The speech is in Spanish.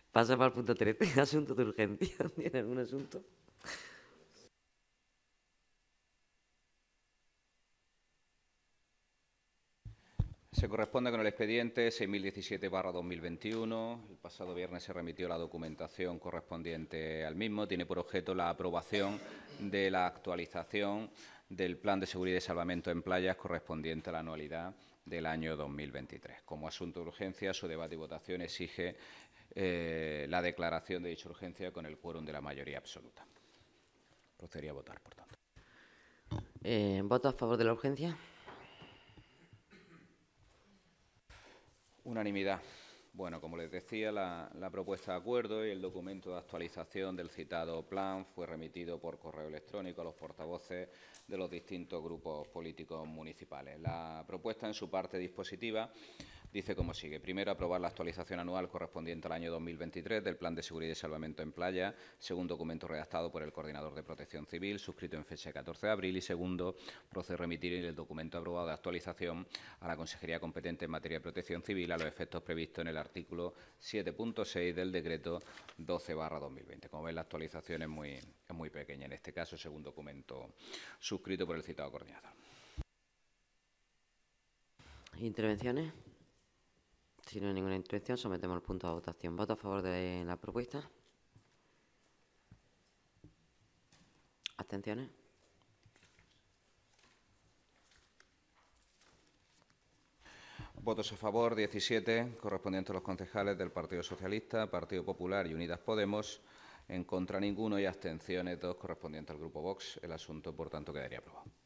Pasamos al punto 13, asunto de urgencia. ¿Tiene algún asunto? Se corresponde con el expediente 6017/2021. El pasado viernes se remitió la documentación correspondiente al mismo. Tiene por objeto la aprobación de la actualización del Plan de Seguridad y Salvamento en Playas correspondiente a la anualidad del año 2023. Como asunto de urgencia, su debate y votación exige la declaración de dicha urgencia con el quórum de la mayoría absoluta. Procedería a votar, por tanto. ¿Voto a favor de la urgencia? Unanimidad. Bueno, como les decía, la propuesta de acuerdo y el documento de actualización del citado plan fue remitido por correo electrónico a los portavoces de los distintos grupos políticos municipales. La propuesta, en su parte dispositiva, dice como sigue. Primero, aprobar la actualización anual correspondiente al año 2023 del Plan de Seguridad y Salvamento en Playa, según documento redactado por el Coordinador de Protección Civil, suscrito en fecha de 14 de abril. Y segundo, procede a remitir el documento aprobado de actualización a la Consejería competente en materia de protección civil a los efectos previstos en el artículo 7.6 del decreto 12/2020. Como ven, la actualización es muy pequeña. En este caso, según documento suscrito por el citado coordinador. ¿Intervenciones? Si no hay ninguna intervención, sometemos el punto a votación. ¿Voto a favor de la propuesta? ¿Abstenciones? Votos a favor, 17, correspondientes a los concejales del Partido Socialista, Partido Popular y Unidas Podemos. En contra, ninguno, y abstenciones, 2, correspondientes al Grupo Vox. El asunto, por tanto, quedaría aprobado.